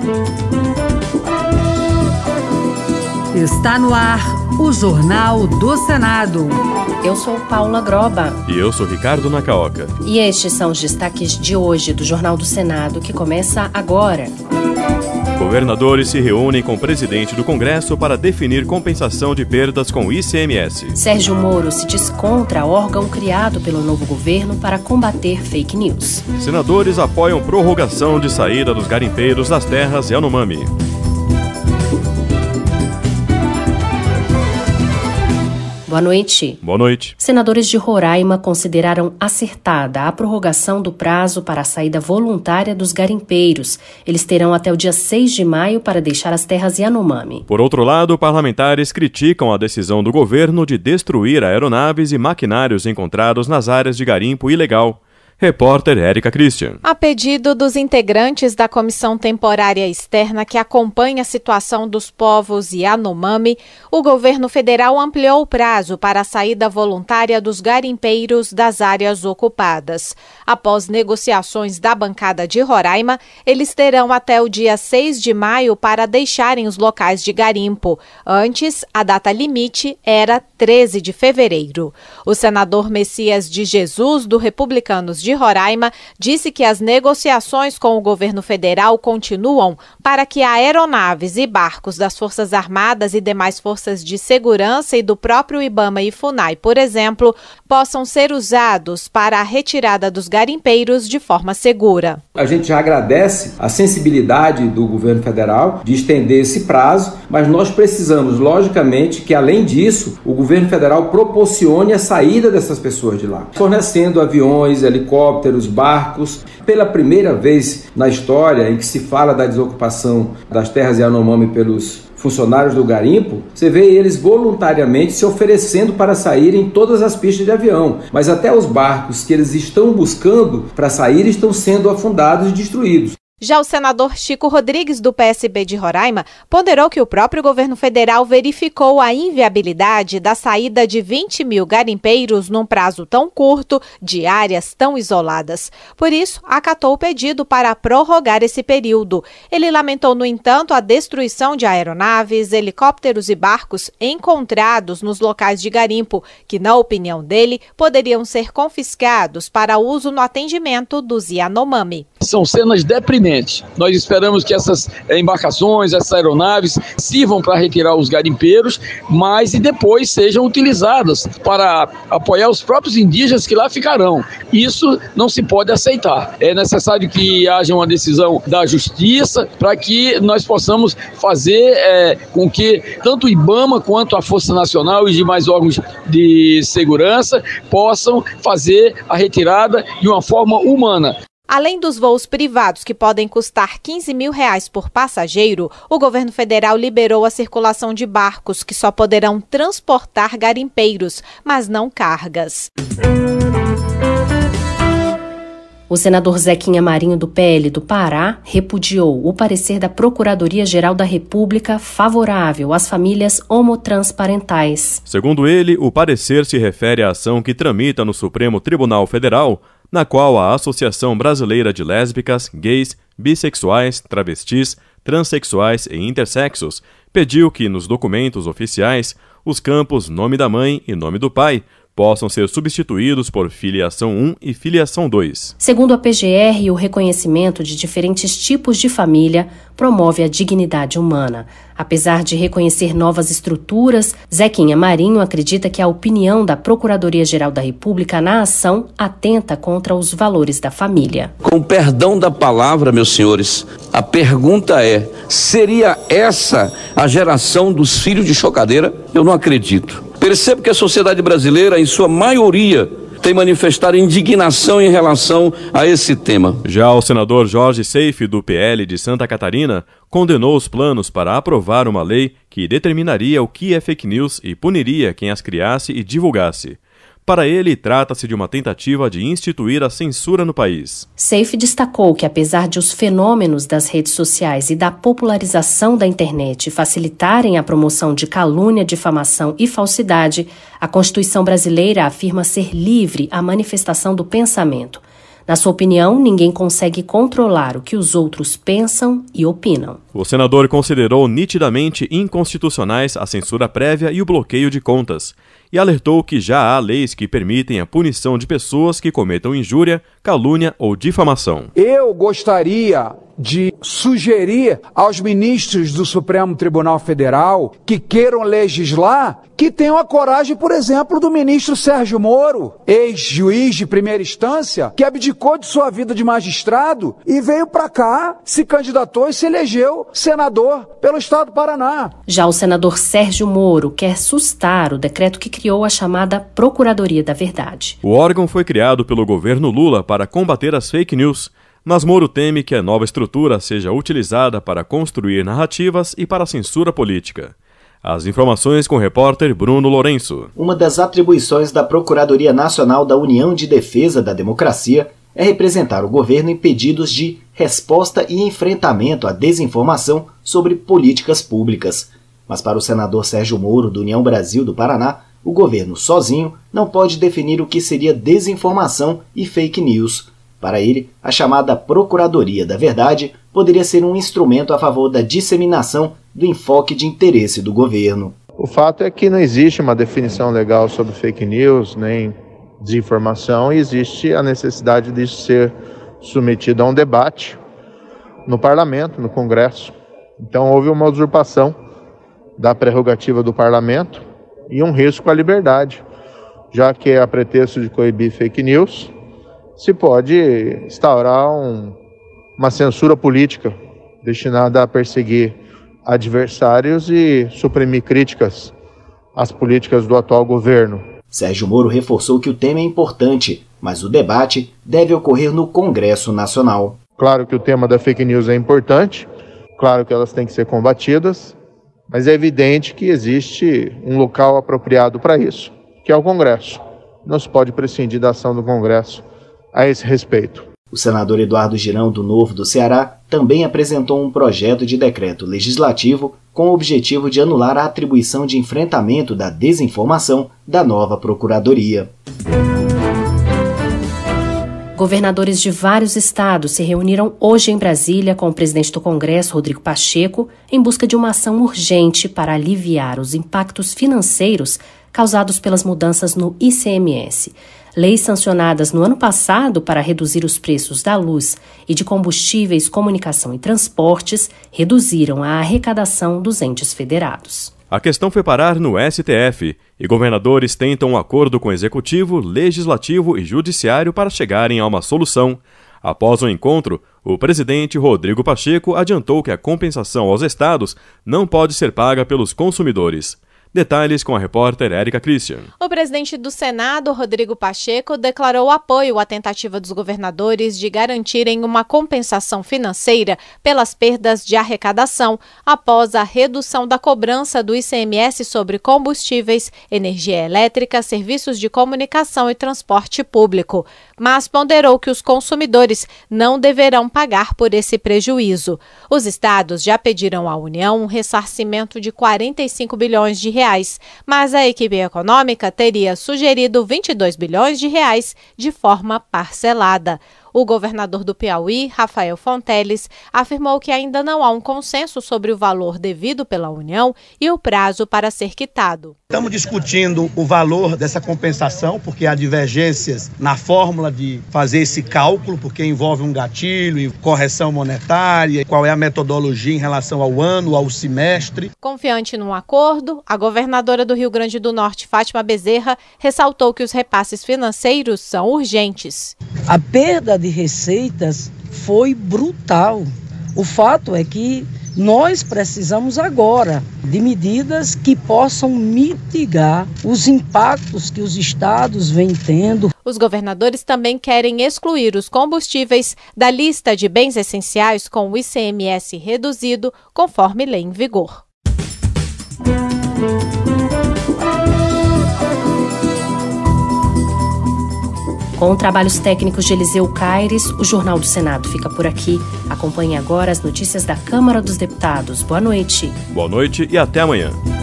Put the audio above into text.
Está no ar o Jornal do Senado. Eu sou Paula Groba. E eu sou Ricardo Nacaoca. E estes são os destaques de hoje do Jornal do Senado, que começa agora. Governadores se reúnem com o presidente do Congresso para definir compensação de perdas com o ICMS. Sérgio Moro se diz contra órgão criado pelo novo governo para combater fake news. Senadores apoiam prorrogação de saída dos garimpeiros das terras Yanomami. Boa noite. Boa noite. Senadores de Roraima consideraram acertada a prorrogação do prazo para a saída voluntária dos garimpeiros. Eles terão até o dia 6 de maio para deixar as terras Yanomami. Por outro lado, parlamentares criticam a decisão do governo de destruir aeronaves e maquinários encontrados nas áreas de garimpo ilegal. Repórter Érica Christian. A pedido dos integrantes da Comissão Temporária Externa que acompanha a situação dos povos Yanomami, o governo federal ampliou o prazo para a saída voluntária dos garimpeiros das áreas ocupadas. Após negociações da bancada de Roraima, eles terão até o dia 6 de maio para deixarem os locais de garimpo. Antes, a data limite era 13 de fevereiro. O senador Messias de Jesus, do Republicanos de Roraima, disse que as negociações com o governo federal continuam para que aeronaves e barcos das Forças Armadas e demais forças de segurança e do próprio IBAMA e FUNAI, por exemplo, possam ser usados para a retirada dos garimpeiros de forma segura. A gente já agradece a sensibilidade do governo federal de estender esse prazo, mas nós precisamos, logicamente, que além disso, o governo federal proporcione a saída dessas pessoas de lá, fornecendo aviões, helicópteros, barcos. Pela primeira vez na história em que se fala da desocupação das terras Yanomami pelos funcionários do garimpo, você vê eles voluntariamente se oferecendo para sair em todas as pistas de avião, mas até os barcos que eles estão buscando para sair estão sendo afundados e destruídos. Já o senador Chico Rodrigues, do PSB de Roraima, ponderou que o próprio governo federal verificou a inviabilidade da saída de 20 mil garimpeiros num prazo tão curto, de áreas tão isoladas. Por isso, acatou o pedido para prorrogar esse período. Ele lamentou, no entanto, a destruição de aeronaves, helicópteros e barcos encontrados nos locais de garimpo, que, na opinião dele, poderiam ser confiscados para uso no atendimento dos Yanomami. São cenas deprimentes. Nós esperamos que essas embarcações, essas aeronaves sirvam para retirar os garimpeiros, mas e depois sejam utilizadas para apoiar os próprios indígenas que lá ficarão. Isso não se pode aceitar. É necessário que haja uma decisão da justiça para que nós possamos fazer com que tanto o IBAMA quanto a Força Nacional e demais órgãos de segurança possam fazer a retirada de uma forma humana. Além dos voos privados, que podem custar R$15 mil por passageiro, o governo federal liberou a circulação de barcos que só poderão transportar garimpeiros, mas não cargas. O senador Zequinha Marinho, do PL do Pará, repudiou o parecer da Procuradoria-Geral da República favorável às famílias homotransparentais. Segundo ele, o parecer se refere à ação que tramita no Supremo Tribunal Federal, na qual a Associação Brasileira de Lésbicas, Gays, Bissexuais, Travestis, Transsexuais e Intersexos pediu que, nos documentos oficiais, os campos nome da mãe e nome do pai possam ser substituídos por filiação 1 e filiação 2. Segundo a PGR, o reconhecimento de diferentes tipos de família promove a dignidade humana. Apesar de reconhecer novas estruturas, Zequinha Marinho acredita que a opinião da Procuradoria-Geral da República na ação atenta contra os valores da família. Com perdão da palavra, meus senhores, a pergunta é: seria essa a geração dos filhos de chocadeira? Eu não acredito. Percebo que a sociedade brasileira, em sua maioria, tem manifestado indignação em relação a esse tema. Já o senador Jorge Seife, do PL de Santa Catarina, condenou os planos para aprovar uma lei que determinaria o que é fake news e puniria quem as criasse e divulgasse. Para ele, trata-se de uma tentativa de instituir a censura no país. Seife destacou que, apesar de os fenômenos das redes sociais e da popularização da internet facilitarem a promoção de calúnia, difamação e falsidade, a Constituição brasileira afirma ser livre a manifestação do pensamento. Na sua opinião, ninguém consegue controlar o que os outros pensam e opinam. O senador considerou nitidamente inconstitucionais a censura prévia e o bloqueio de contas, e alertou que já há leis que permitem a punição de pessoas que cometam injúria, calúnia ou difamação. Eu gostaria de sugerir aos ministros do Supremo Tribunal Federal que queiram legislar, que tenham a coragem, por exemplo, do ministro Sérgio Moro, ex-juiz de primeira instância, que abdicou de sua vida de magistrado e veio para cá, se candidatou e se elegeu senador pelo estado do Paraná. Já o senador Sérgio Moro quer sustar o decreto que criou a chamada Procuradoria da Verdade. O órgão foi criado pelo governo Lula para combater as fake news, mas Moro teme que a nova estrutura seja utilizada para construir narrativas e para a censura política. As informações com o repórter Bruno Lourenço. Uma das atribuições da Procuradoria Nacional da União de Defesa da Democracia é representar o governo em pedidos de resposta e enfrentamento à desinformação sobre políticas públicas. Mas para o senador Sérgio Moro, do União Brasil do Paraná, o governo sozinho não pode definir o que seria desinformação e fake news. Para ele, a chamada Procuradoria da Verdade poderia ser um instrumento a favor da disseminação do enfoque de interesse do governo. O fato é que não existe uma definição legal sobre fake news, nem desinformação, e existe a necessidade de ser submetido a um debate no parlamento, no Congresso. Então houve uma usurpação da prerrogativa do parlamento e um risco à liberdade, já que a pretexto de coibir fake news, se pode instaurar uma censura política destinada a perseguir adversários e suprimir críticas às políticas do atual governo. Sérgio Moro reforçou que o tema é importante, mas o debate deve ocorrer no Congresso Nacional. Claro que o tema da fake news é importante, claro que elas têm que ser combatidas, mas é evidente que existe um local apropriado para isso, que é o Congresso. Não se pode prescindir da ação do Congresso a esse respeito. O senador Eduardo Girão, do Novo do Ceará, também apresentou um projeto de decreto legislativo com o objetivo de anular a atribuição de enfrentamento da desinformação da nova Procuradoria. Governadores de vários estados se reuniram hoje em Brasília com o presidente do Congresso, Rodrigo Pacheco, em busca de uma ação urgente para aliviar os impactos financeiros causados pelas mudanças no ICMS. Leis sancionadas no ano passado para reduzir os preços da luz e de combustíveis, comunicação e transportes reduziram a arrecadação dos entes federados. A questão foi parar no STF e governadores tentam um acordo com o Executivo, Legislativo e Judiciário para chegarem a uma solução. Após o encontro, o presidente Rodrigo Pacheco adiantou que a compensação aos estados não pode ser paga pelos consumidores. Detalhes com a repórter Érica Christian. O presidente do Senado, Rodrigo Pacheco, declarou apoio à tentativa dos governadores de garantirem uma compensação financeira pelas perdas de arrecadação após a redução da cobrança do ICMS sobre combustíveis, energia elétrica, serviços de comunicação e transporte público, mas ponderou que os consumidores não deverão pagar por esse prejuízo. Os estados já pediram à União um ressarcimento de 45 bilhões de reais, mas a equipe econômica teria sugerido 22 bilhões de reais de forma parcelada. O governador do Piauí, Rafael Fonteles, afirmou que ainda não há um consenso sobre o valor devido pela União e o prazo para ser quitado. Estamos discutindo o valor dessa compensação, porque há divergências na fórmula de fazer esse cálculo, porque envolve um gatilho e correção monetária, qual é a metodologia em relação ao ano, ao semestre. Confiante num acordo, a governadora do Rio Grande do Norte, Fátima Bezerra, ressaltou que os repasses financeiros são urgentes. A perda de receitas foi brutal. O fato é que nós precisamos agora de medidas que possam mitigar os impactos que os estados vêm tendo. Os governadores também querem excluir os combustíveis da lista de bens essenciais com o ICMS reduzido, conforme lei em vigor. Com trabalhos técnicos de Eliseu Caires, o Jornal do Senado fica por aqui. Acompanhe agora as notícias da Câmara dos Deputados. Boa noite. Boa noite e até amanhã.